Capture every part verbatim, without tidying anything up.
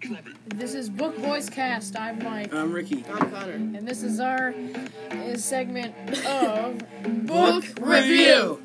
This is Book Boys Cast. I'm Mike. I'm Ricky. I'm Connor. And this is our uh, segment of Book Review.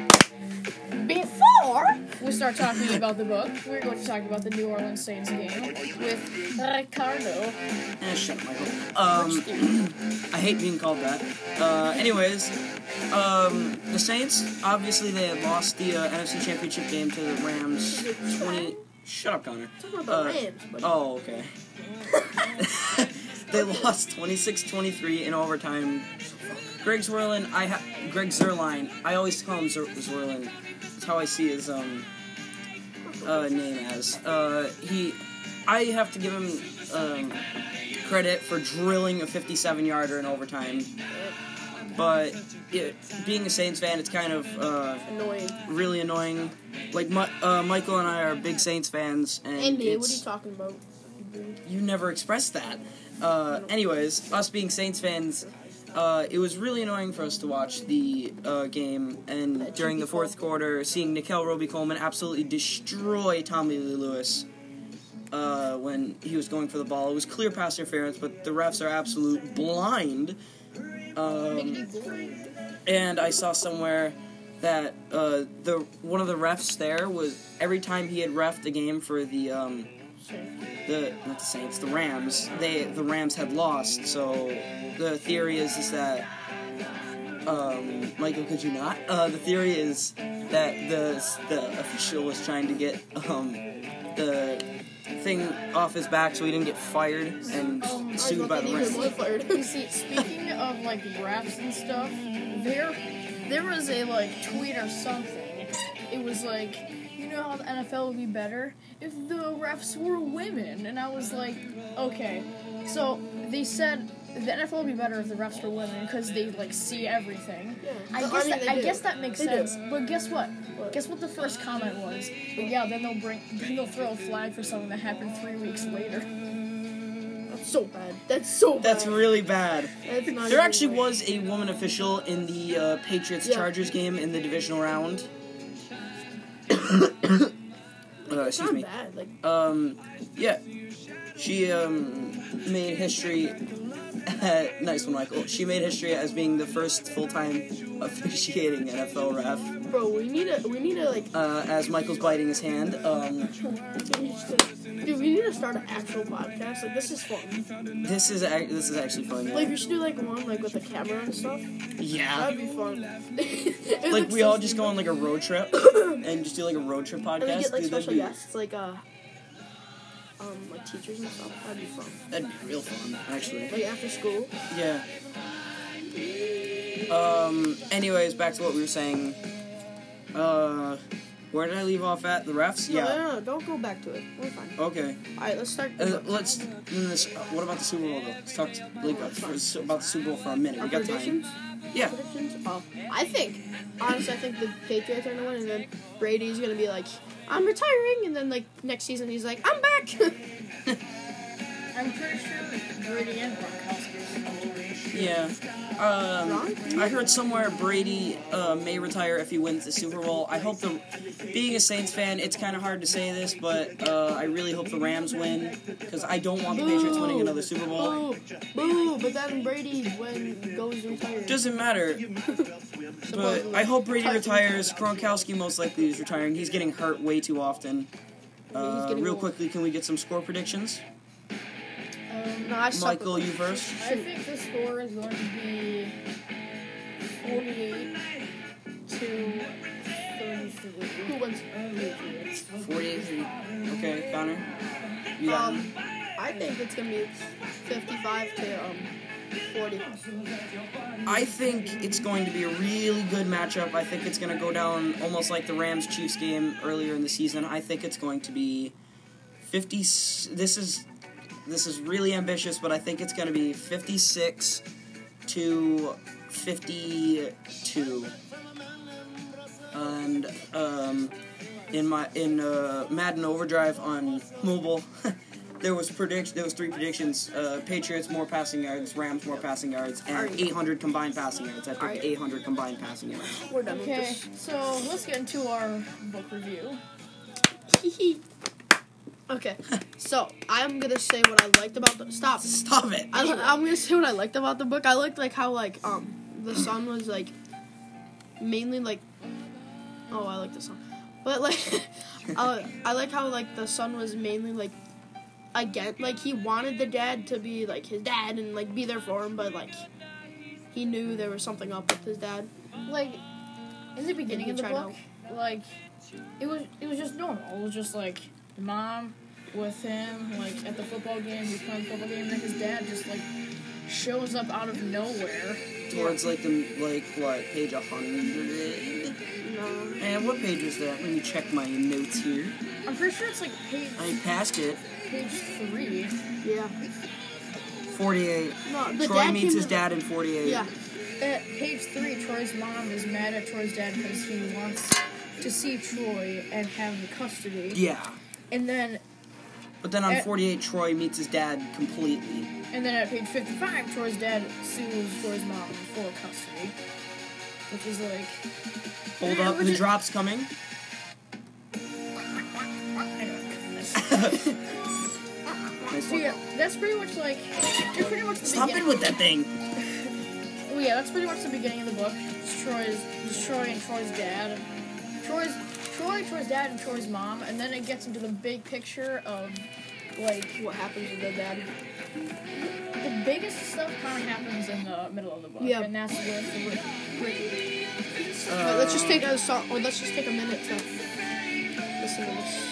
Before we start talking about the book, we're going to talk about the New Orleans Saints game with Ricardo. Eh, shut up, Michael. Um, I hate being called that. Uh, anyways, um, the Saints, obviously they had lost the uh, N F C Championship game to the Rams twenty... Shut up, Connor. Talking about the Uh, Rams. But Oh, okay. They lost twenty-six twenty-three in overtime. Greg Zerline, I ha- Greg Zerline, I always call him Zer- Zerline. That's how I see his um uh, name as. Uh, he, I have to give him um, credit for drilling a fifty-seven yarder in overtime. But it, being a Saints fan, it's kind of uh, annoying. really annoying. Like my, uh, Michael and I are big Saints fans, and Andy, it's, what are you talking about? you never expressed that. Uh, anyways, us being Saints fans, uh, it was really annoying for us to watch the uh, game, and during the fourth quarter, seeing Nickell Robey-Coleman absolutely destroy Tommy Lee Lewis uh, when he was going for the ball. It was clear pass interference, but the refs are absolute blind. Um, and I saw somewhere that uh, the one of the refs there was every time he had reffed the game for the um, the not the Saints, the Rams. They the Rams had lost. So the theory is is that um, Michael, could you not? Uh, the theory is that the the official was trying to get um, the thing off his back so he didn't get fired and Um, sued by the Rams. You see, speaking of like refs and stuff, there there was a like tweet or something. It was like, you know how the N F L would be better if the refs were women, and I was like, okay. So they said the N F L would be better if the refs were women because they like see everything. Yeah. I No, guess I mean, that, they I do. guess that makes They do. sense. But guess what? What? Guess what the first comment was? But yeah, then they'll bring then they'll throw a flag for something that happened three weeks later. That's so bad. That's so bad. That's really bad. That's not There even actually right. was a woman official in the uh, Patriots-Chargers game in the divisional round. uh, It's excuse not me. bad. Like, Um, yeah, she um, made history. Nice one, Michael. She made history as being the first full-time officiating N F L ref. bro, we need to, we need to like, Uh, as Michael's biting his hand. Um, dude, we need to start an actual podcast. Like, this is fun. this is ac- this is actually fun. Yeah. Like, we should do like one like with a camera and stuff. yeah. That'd be fun. It Like looks we so all just go on stupid. like a road trip and just do like a road trip podcast. And we get like Dude, that'd special be- guests, like uh, um, like teachers and stuff. That'd be fun. That'd be real fun, actually. Like after school. Yeah. Um. Anyways, back to what we were saying. Uh, where did I leave off at? The refs? No, Yeah. no, no, don't go back to it. We're fine. Okay. All right, let's start. Uh, let's. This, what about the Super Bowl though? Let's talk to, like, uh, for, about the Super Bowl for a minute. Our We got predictions. time. Yeah. Predictions. Oh, I think honestly, I think the Patriots are gonna win, and then Brady's gonna be like, "I'm retiring," and then like next season he's like, "I'm back." I'm pretty sure Brady and Gronkowski are going to win. Yeah. Um, Gronk? I heard somewhere Brady uh, may retire if he wins the Super Bowl. I hope the. Being a Saints fan, it's kind of hard to say this, but uh, I really hope the Rams win because I don't want the Patriots winning another Super Bowl. Boo, boo! But then Brady when goes retired. Doesn't matter. But I hope Brady retires. Gronkowski most likely is retiring. He's getting hurt way too often. Uh, getting real old. quickly, can we get some score predictions? Um, No, I suck Michael, with you first. I think the score is going to be forty-eight to thirty-three. Who wins? Patriots. forty-eight. Okay, Connor. You got Um, I think it's gonna be fifty-five to um forty. I think it's going to be a really good matchup. I think it's going to go down almost like the Rams-Chiefs game earlier in the season. I think it's going to be fifty. This is this is really ambitious, but I think it's going to be fifty-six to fifty-two. And um, in my in uh, Madden Overdrive on mobile. There was predict. There was three predictions: uh, Patriots more passing yards, Rams more passing yards, and Alright. eight hundred combined passing yards. I picked Alright. eight hundred combined passing yards. We're done with Okay, this. so let's get into our book review. Hee Okay, so I'm gonna say what I liked about the stop. Stop it. I, I'm gonna say what I liked about the book. I liked like how like um the son was like mainly like oh I like the son, but like uh, I like how like the son was mainly like again like he wanted the dad to be like his dad and like be there for him, but like he knew there was something up with his dad. Like in the beginning of the tried to book, like it was it was just normal. It was just like the mom with him, like at the football game, he's playing the football game, and then his dad just like shows up out of nowhere. Towards like the like what page a hundred? No. And what page was that? Let me check my notes here. I'm pretty sure it's like page I passed it. page three. Yeah. Forty-eight. No, the Troy dad meets came his to- dad in forty-eight. Yeah. At page three, Troy's mom is mad at Troy's dad because he wants to see Troy and have the custody. Yeah. And then But then on Eh. forty-eight, Troy meets his dad completely. and then at page fifty-five, Troy's dad sues Troy's mom for custody. Which is like Hold Yeah, up, which the is- drop's coming. Nice So one. yeah, that's pretty much like that's pretty much the Stop it beginning. with that thing. Well, yeah, that's pretty much the beginning of the book. It's Troy's, it's Troy and Troy's dad, Troy's, Troy, Troy's dad, and Troy's mom, and then it gets into the big picture of like What happens with the dad? the biggest stuff kind of happens in the middle of the book, Yeah. and that's with Rick. Rick. Alright, let's just take a song, or let's just take a minute to listen to this.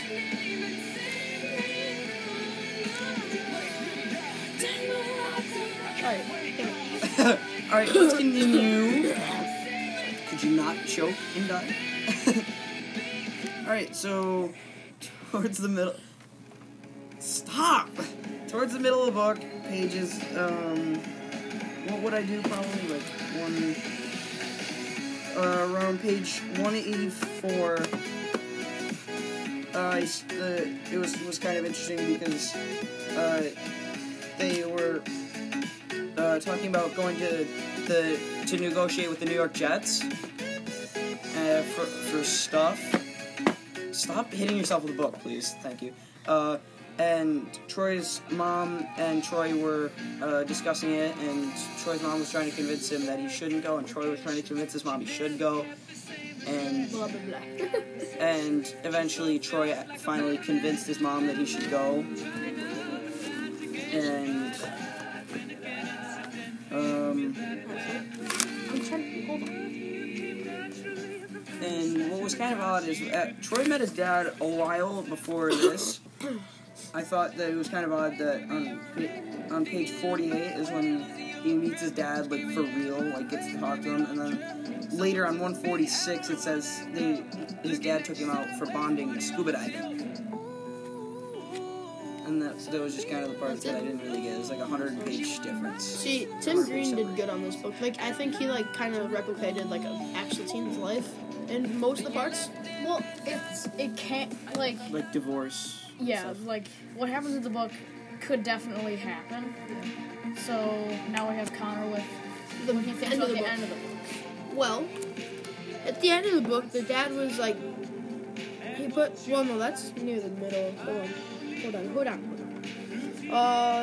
Alright, Alright, let's continue. Could you not choke and die? Alright, so towards the middle. Stop! Towards the middle of the book, pages, um, what would I do? Probably like one, uh, around page one eighty-four. Uh, I s- uh, it was was kind of interesting because uh, they were uh, talking about going to the to negotiate with the New York Jets uh, for for stuff. Stop hitting yourself with a book, please. Thank you. Uh, and Troy's mom and Troy were uh, discussing it, and Troy's mom was trying to convince him that he shouldn't go, and Troy was trying to convince his mom he should go. And Blah blah blah. and eventually Troy finally convinced his mom that he should go. And um I'm trying. Hold on. and what was kind of odd is uh, Troy met his dad a while before this. I thought that it was kind of odd that on pa- on page forty-eight is when he meets his dad, like for real, like gets to talk to him, and then later on one forty-six it says they his dad took him out for bonding scuba diving, and that that was just kind of the part that I didn't really get. It was like a hundred page difference. See, Tim Green did good on this book. Like, I think he like kind of replicated like an actual teen's life in most of the parts. well, it's it can't like Like divorce. yeah, stuff. like what happens in the book could definitely happen. So now we have Connor with The what he thinks end about of the the book. end of the book. Well, at the end of the book, the dad was like, he put. Well, no, that's near the middle. Hold on, hold on, hold on, hold on. Uh,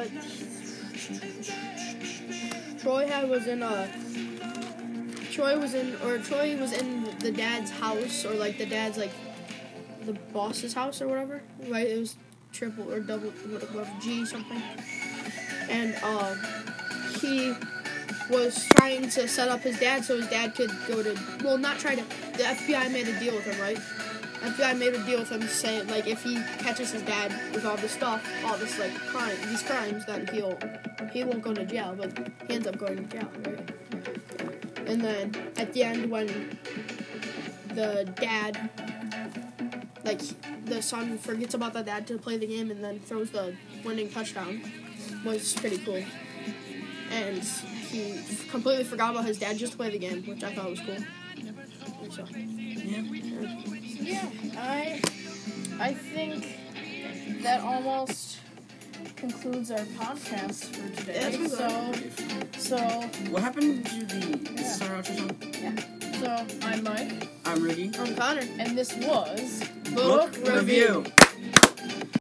Troy had was in a. Troy was in, or Troy was in the dad's house, or like the dad's like, the boss's house or whatever. Right? It was triple or double, whatever, G something. And uh, he was trying to set up his dad so his dad could go to, well, not try to, the F B I made a deal with him, right? F B I made a deal with him saying, like, if he catches his dad with all this stuff, all this, like, crime, these crimes, then he'll, he won't go to jail, but he ends up going to jail, right? And then, at the end, when the dad, like, the son forgets about the dad to play the game and then throws the winning touchdown, was pretty cool. And he completely forgot about his dad just to play the game, which I thought was cool. So, Yeah. Yeah, I I think that almost concludes our podcast for today. Yeah, it's so so What happened to the Star Outro song? so I'm Mike, I'm Ricky. I'm Connor. and this was Book review.